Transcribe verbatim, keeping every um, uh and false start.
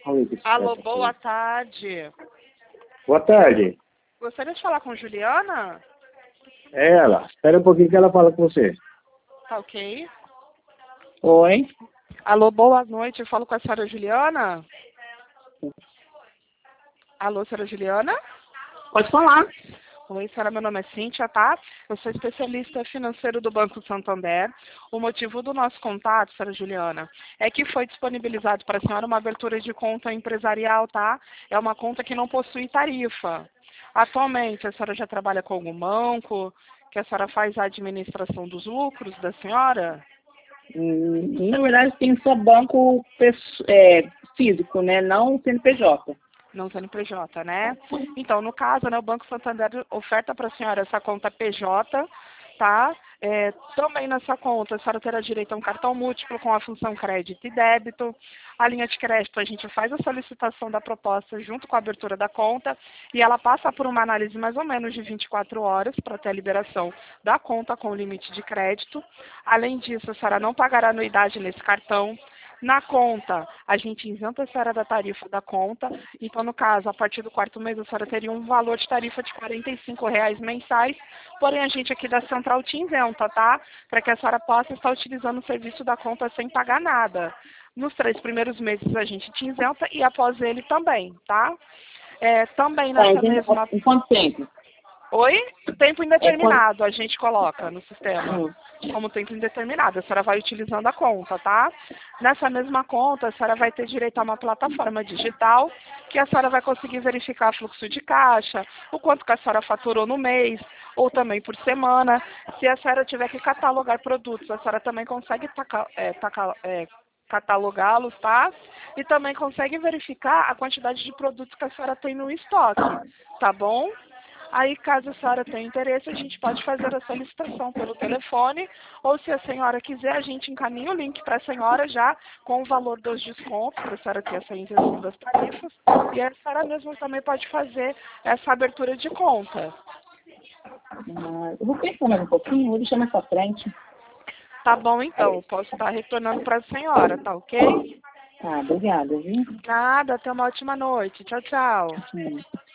Olha que Alô, esperto. boa tarde. Boa tarde. Gostaria de falar com Juliana? É ela. Espera um pouquinho que ela fala com você. Tá ok. Oi, Alô, boa noite. Eu falo com a senhora Juliana? Alô, senhora Juliana? pode falar. Oi, senhora, meu nome é Cíntia, tá? Eu sou especialista financeiro do Banco Santander. O motivo do nosso contato, senhora Juliana, é que foi disponibilizado para a senhora uma abertura de conta empresarial, tá? É uma conta que não possui tarifa. Atualmente, a senhora já trabalha com algum banco? Que a senhora faz a administração dos lucros da senhora? Hum, Na verdade, tem só banco pesso- é, físico, né? Não C N P J. Não C N P J, né? Então, no caso, né, o Banco Santander oferta para a senhora essa conta P J, tá? É, também nessa conta, a senhora terá direito a um cartão múltiplo com a função crédito e débito. A linha de crédito, a gente faz a solicitação da proposta junto com a abertura da conta e ela passa por uma análise mais ou menos de vinte e quatro horas para ter a liberação da conta com o limite de crédito. Além disso, a senhora não pagará anuidade nesse cartão. Na conta, a gente isenta a senhora da tarifa da conta. Então, no caso, a partir do quarto mês, a senhora teria um valor de tarifa de quarenta e cinco reais mensais. Porém, a gente aqui da Central te isenta, tá? Para que a senhora possa estar utilizando o serviço da conta sem pagar nada. Nos três primeiros meses, a gente te isenta e após ele também, tá? É, também Tá, nessa em, mesma... em quanto tempo? Oi? Tempo É quanto? indeterminado, a gente coloca no sistema. Hum. Como tempo indeterminado, a senhora vai utilizando a conta, tá? Nessa mesma conta, a senhora vai ter direito a uma plataforma digital, que a senhora vai conseguir verificar fluxo de caixa, o quanto que a senhora faturou no mês, ou também por semana. Se a senhora tiver que catalogar produtos, a senhora também consegue taca, é, taca, é, catalogá-los, tá? E também consegue verificar a quantidade de produtos que a senhora tem no estoque, tá bom? Aí, caso a senhora tenha interesse, a gente pode fazer a solicitação pelo telefone, ou se a senhora quiser, a gente encaminha o link para a senhora já com o valor dos descontos, para a senhora ter essa isenção das tarifas, e a senhora mesma também pode fazer essa abertura de conta. Ah, eu vou pensar mais um pouquinho, vou deixar mais pra frente. Tá bom, então, posso estar retornando para a senhora, tá ok? Tá, obrigada, viu? Nada, até uma ótima noite. Tchau, tchau. Hum.